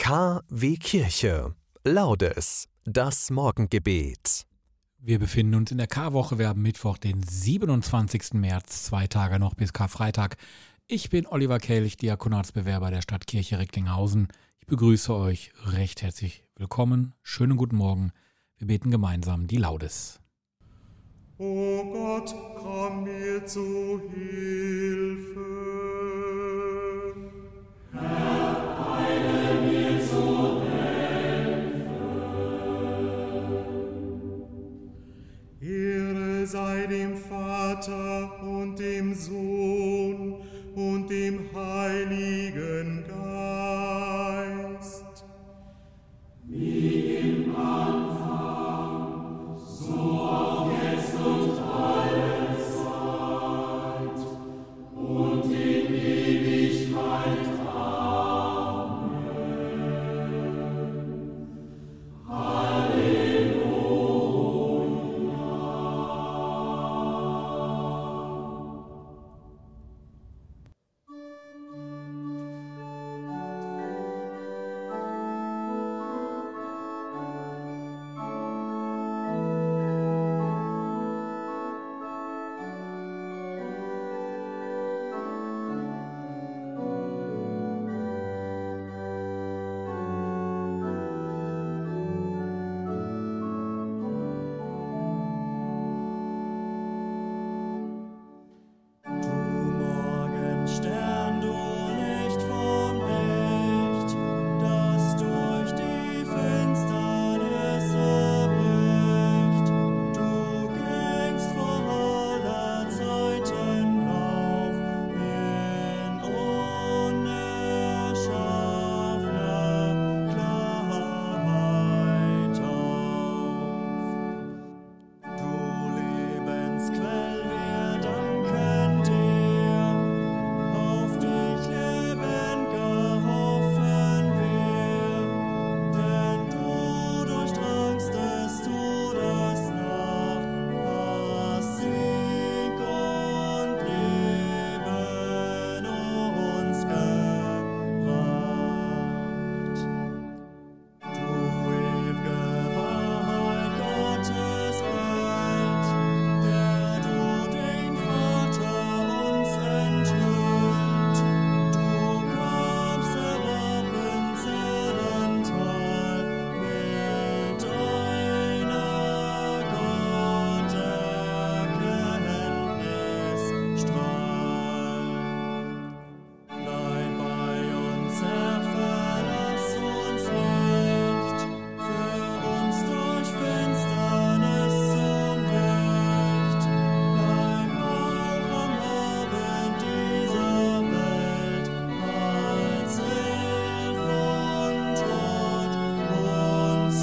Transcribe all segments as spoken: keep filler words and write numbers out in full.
K W Kirche. Laudes, das Morgengebet. Wir befinden uns in der Karwoche. Wir haben Mittwoch, den siebenundzwanzigsten März, zwei Tage noch bis Karfreitag. Ich bin Oliver Kelch, Diakonatsbewerber der Stadtkirche Recklinghausen. Ich begrüße euch recht herzlich willkommen. Schönen guten Morgen. Wir beten gemeinsam die Laudes. O Gott, komm mir zu Hilfe. Herr, eile mir zu Hilfe. Ehre sei dem Vater und dem Sohn und dem Heiligen Geist. Wie im Anfang, so auch jetzt und alle Zeit und in Ewigkeit. Amen. Halleluja. Morgenstern, du Licht vom Licht, das durch die Finsternis erbricht. Du gingst vor aller Zeiten Lauf in unerschaffener Klarheit auf. Du Lebensquell, wir danken dir, auf dich lebendiger hoffen wir, denn du durchdrangst des Todes Nacht, hast Sieg und Leben uns gebracht. Du ew'ge Wahrheit, Gottes Bild, der du den Vater uns enthüllt. Du kamst herab ins Erdental mit deiner Gotterkenntnis strahl. Bleib bei uns, Herr, verlass uns nicht, führ uns durch Finsternis zum Licht. Bleib auch am Abend dieser Welt als Hilfe und Tod uns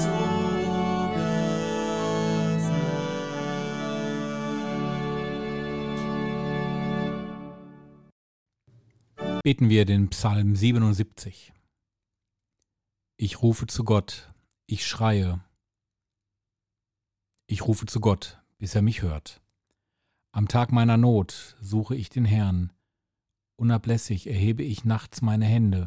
zugesellt. Beten wir den Psalm siebenundsiebzig. Ich rufe zu Gott, ich schreie. Ich rufe zu Gott, bis er mich hört. Am Tag meiner Not suche ich den Herrn. Unablässig erhebe ich nachts meine Hände.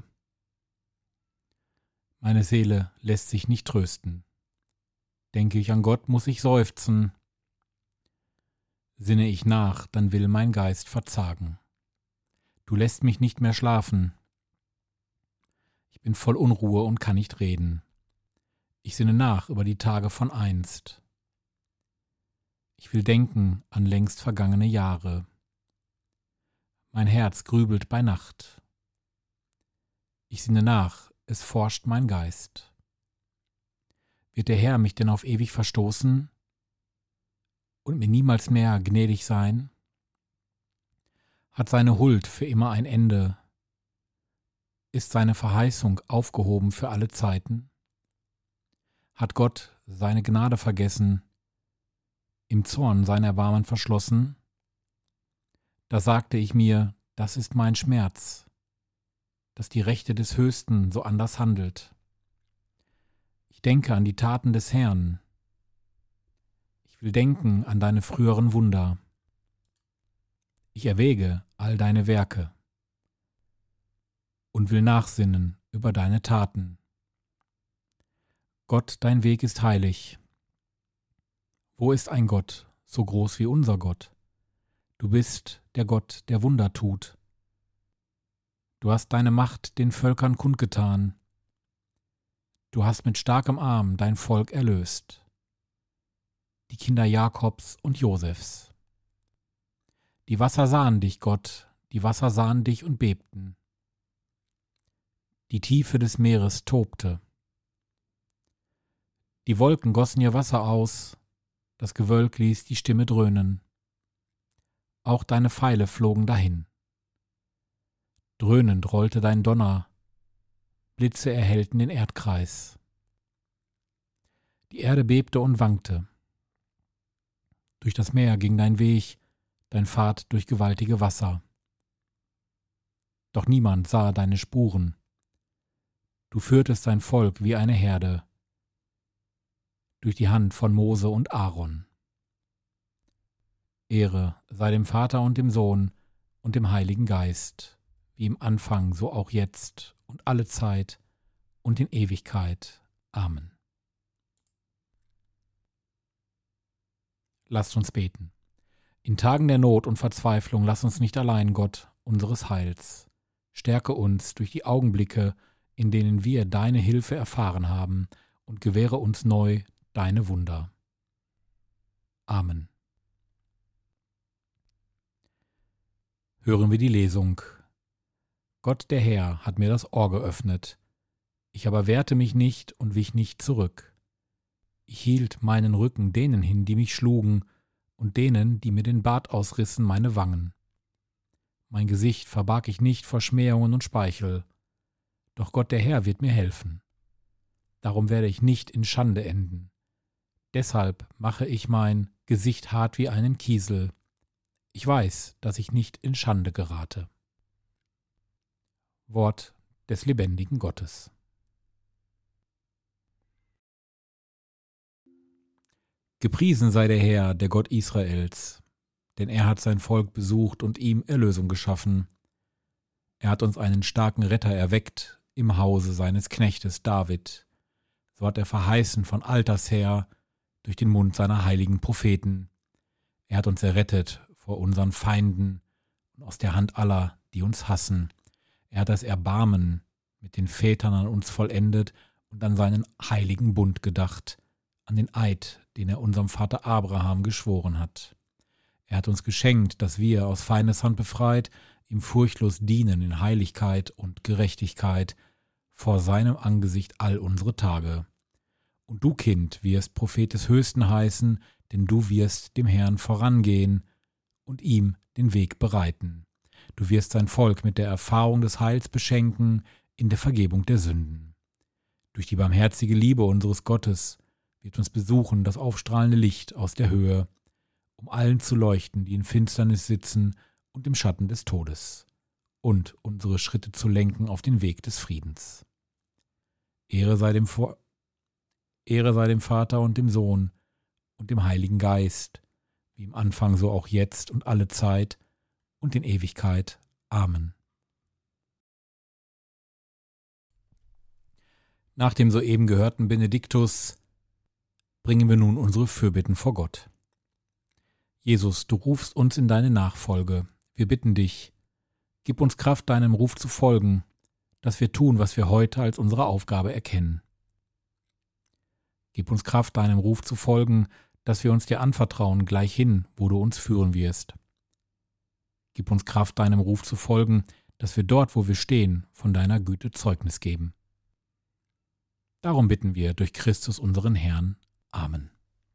Meine Seele lässt sich nicht trösten. Denke ich an Gott, muss ich seufzen. Sinne ich nach, dann will mein Geist verzagen. Du lässt mich nicht mehr schlafen. Ich bin voll Unruhe und kann nicht reden. Ich sinne nach über die Tage von einst. Ich will denken an längst vergangene Jahre. Mein Herz grübelt bei Nacht. Ich sinne nach, es forscht mein Geist. Wird der Herr mich denn auf ewig verstoßen und mir niemals mehr gnädig sein? Hat seine Huld für immer ein Ende? Ist seine Verheißung aufgehoben für alle Zeiten? Hat Gott seine Gnade vergessen, im Zorn sein Erbarmen verschlossen? Da sagte ich mir, das ist mein Schmerz, dass die Rechte des Höchsten so anders handelt. Ich denke an die Taten des Herrn. Ich will denken an deine früheren Wunder. Ich erwäge all deine Werke und will nachsinnen über deine Taten. Gott, dein Weg ist heilig. Wo ist ein Gott, so groß wie unser Gott? Du bist der Gott, der Wunder tut. Du hast deine Macht den Völkern kundgetan. Du hast mit starkem Arm dein Volk erlöst, die Kinder Jakobs und Josefs. Die Wasser sahen dich, Gott, die Wasser sahen dich und bebten. Die Tiefe des Meeres tobte. Die Wolken gossen ihr Wasser aus, das Gewölk ließ die Stimme dröhnen. Auch deine Pfeile flogen dahin. Dröhnend rollte dein Donner, Blitze erhellten den Erdkreis. Die Erde bebte und wankte. Durch das Meer ging dein Weg, dein Pfad durch gewaltige Wasser. Doch niemand sah deine Spuren. Du führtest dein Volk wie eine Herde durch die Hand von Mose und Aaron. Ehre sei dem Vater und dem Sohn und dem Heiligen Geist, wie im Anfang, so auch jetzt und alle Zeit und in Ewigkeit. Amen. Lasst uns beten. In Tagen der Not und Verzweiflung lass uns nicht allein, Gott, unseres Heils. Stärke uns durch die Augenblicke, in denen wir deine Hilfe erfahren haben, und gewähre uns neu deine Wunder. Amen. Hören wir die Lesung. Gott der Herr hat mir das Ohr geöffnet. Ich aber wehrte mich nicht und wich nicht zurück. Ich hielt meinen Rücken denen hin, die mich schlugen, und denen, die mir den Bart ausrissen, meine Wangen. Mein Gesicht verbarg ich nicht vor Schmähungen und Speichel. Doch Gott der Herr wird mir helfen. Darum werde ich nicht in Schande enden. Deshalb mache ich mein Gesicht hart wie einen Kiesel. Ich weiß, dass ich nicht in Schande gerate. Wort des lebendigen Gottes. Gepriesen sei der Herr, der Gott Israels, denn er hat sein Volk besucht und ihm Erlösung geschaffen. Er hat uns einen starken Retter erweckt im Hause seines Knechtes David. So hat er verheißen von alters her durch den Mund seiner heiligen Propheten. Er hat uns errettet vor unseren Feinden und aus der Hand aller, die uns hassen. Er hat das Erbarmen mit den Vätern an uns vollendet und an seinen heiligen Bund gedacht, an den Eid, den er unserem Vater Abraham geschworen hat. Er hat uns geschenkt, dass wir aus Feindeshand befreit, ihm furchtlos dienen in Heiligkeit und Gerechtigkeit vor seinem Angesicht all unsere Tage. Und du, Kind, wirst Prophet des Höchsten heißen, denn du wirst dem Herrn vorangehen und ihm den Weg bereiten. Du wirst sein Volk mit der Erfahrung des Heils beschenken in der Vergebung der Sünden. Durch die barmherzige Liebe unseres Gottes wird uns besuchen das aufstrahlende Licht aus der Höhe, um allen zu leuchten, die in Finsternis sitzen und im Schatten des Todes, und unsere Schritte zu lenken auf den Weg des Friedens. Ehre sei dem, Vor- Ehre sei dem Vater und dem Sohn und dem Heiligen Geist, wie im Anfang so auch jetzt und alle Zeit und in Ewigkeit. Amen. Nach dem soeben gehörten Benediktus bringen wir nun unsere Fürbitten vor Gott. Jesus, du rufst uns in deine Nachfolge. Wir bitten dich, gib uns Kraft, deinem Ruf zu folgen, dass wir tun, was wir heute als unsere Aufgabe erkennen. Gib uns Kraft, deinem Ruf zu folgen, dass wir uns dir anvertrauen, gleich hin, wo du uns führen wirst. Gib uns Kraft, deinem Ruf zu folgen, dass wir dort, wo wir stehen, von deiner Güte Zeugnis geben. Darum bitten wir durch Christus unseren Herrn. Amen.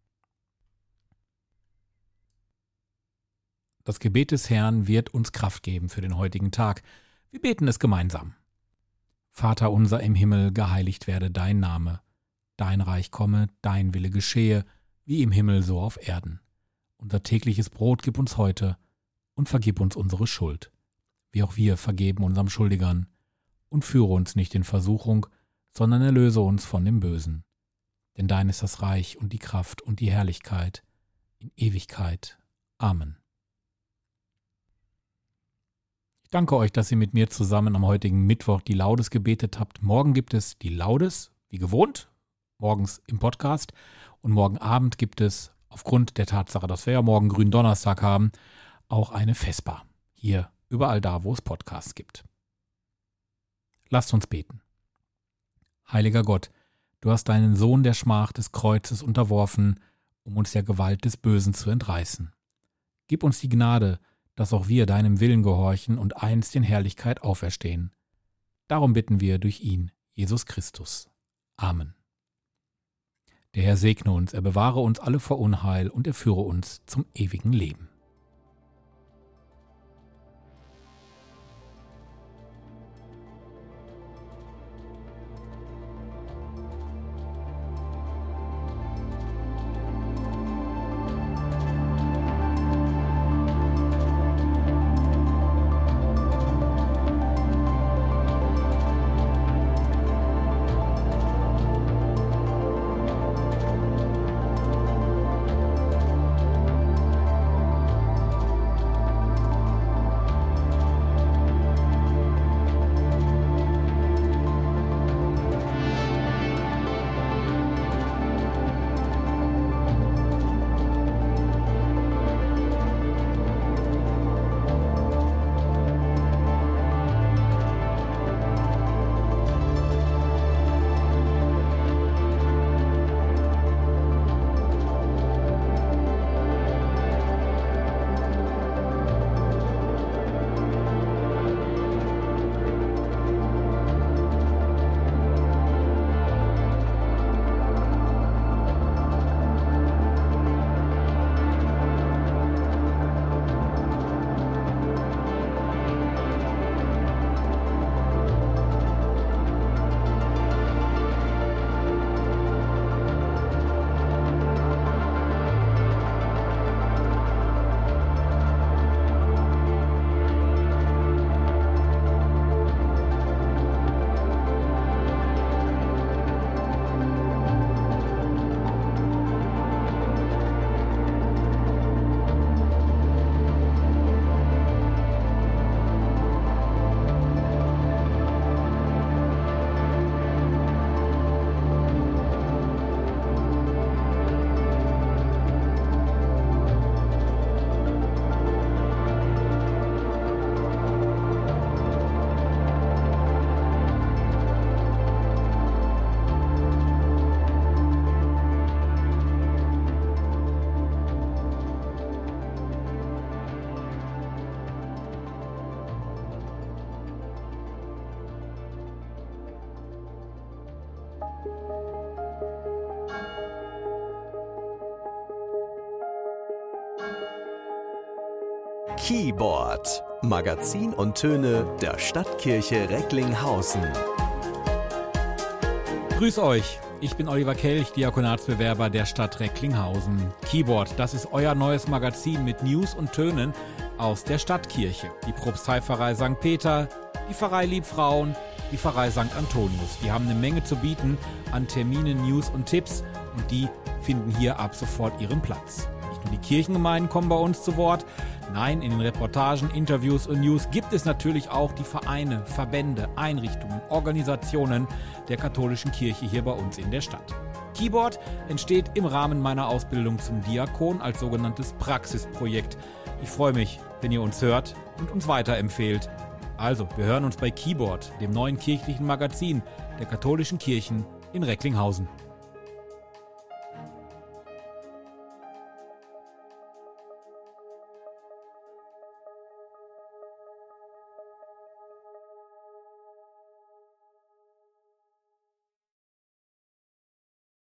Das Gebet des Herrn wird uns Kraft geben für den heutigen Tag. Wir beten es gemeinsam. Vater unser im Himmel, geheiligt werde dein Name. Dein Reich komme, dein Wille geschehe, wie im Himmel so auf Erden. Unser tägliches Brot gib uns heute und vergib uns unsere Schuld, wie auch wir vergeben unserem Schuldigern. Und führe uns nicht in Versuchung, sondern erlöse uns von dem Bösen. Denn dein ist das Reich und die Kraft und die Herrlichkeit in Ewigkeit. Amen. Ich danke euch, dass ihr mit mir zusammen am heutigen Mittwoch die Laudes gebetet habt. Morgen gibt es die Laudes, wie gewohnt, morgens im Podcast. Und morgen Abend gibt es, aufgrund der Tatsache, dass wir ja morgen Gründonnerstag haben, auch eine Vesper. Hier, überall da, wo es Podcasts gibt. Lasst uns beten. Heiliger Gott, du hast deinen Sohn der Schmach des Kreuzes unterworfen, um uns der Gewalt des Bösen zu entreißen. Gib uns die Gnade, dass auch wir deinem Willen gehorchen und einst in Herrlichkeit auferstehen. Darum bitten wir durch ihn, Jesus Christus. Amen. Der Herr segne uns, er bewahre uns alle vor Unheil und er führe uns zum ewigen Leben. Keyboard, Magazin und Töne der Stadtkirche Recklinghausen. Grüß euch, ich bin Oliver Kelch, Diakonatsbewerber der Stadt Recklinghausen. Keyboard, das ist euer neues Magazin mit News und Tönen aus der Stadtkirche. Die Propsteipfarrei Sankt Peter, die Pfarrei Liebfrauen, die Pfarrei Sankt Antonius. Die haben eine Menge zu bieten an Terminen, News und Tipps und die finden hier ab sofort ihren Platz. Nicht nur die Kirchengemeinden kommen bei uns zu Wort, nein, in den Reportagen, Interviews und News gibt es natürlich auch die Vereine, Verbände, Einrichtungen, Organisationen der katholischen Kirche hier bei uns in der Stadt. Keyboard entsteht im Rahmen meiner Ausbildung zum Diakon als sogenanntes Praxisprojekt. Ich freue mich, wenn ihr uns hört und uns weiterempfehlt. Also, wir hören uns bei Keyboard, dem neuen kirchlichen Magazin der katholischen Kirchen in Recklinghausen.